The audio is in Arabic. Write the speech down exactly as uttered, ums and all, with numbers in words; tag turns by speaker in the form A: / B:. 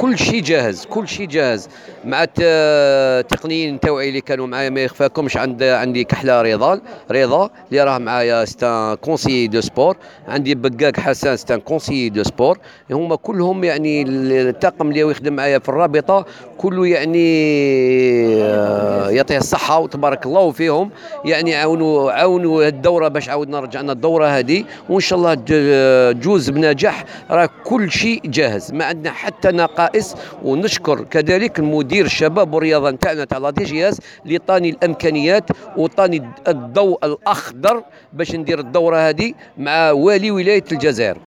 A: كل شيء جاهز، كل شيء جاهز مع التقنيين التوعي اللي كانوا معايا. ما يخفاكمش عند عندي كحله رضا رضا اللي راه معايا ستان كونسيي دو سبور، عندي بقاق حسن ستان كونسيي دو سبور. هما كلهم يعني الطاقم اللي يخدم معايا في الرابطه كله يعني آه، يعطيه الصحه وتبارك الله فيهم. يعني عاونوا عاونوا الدوره باش عاودنا رجعنا الدوره هذه، وان شاء الله تجوز بنجاح. راه كل شيء جاهز، ما عندنا حتى نقائص. ونشكر كذلك المدير الشباب والرياضه نتاعنا تاع لا دي جي اس اللي طاني الامكانيات وطاني الضوء الاخضر باش ندير الدوره هذه مع والي ولايه الجزائر.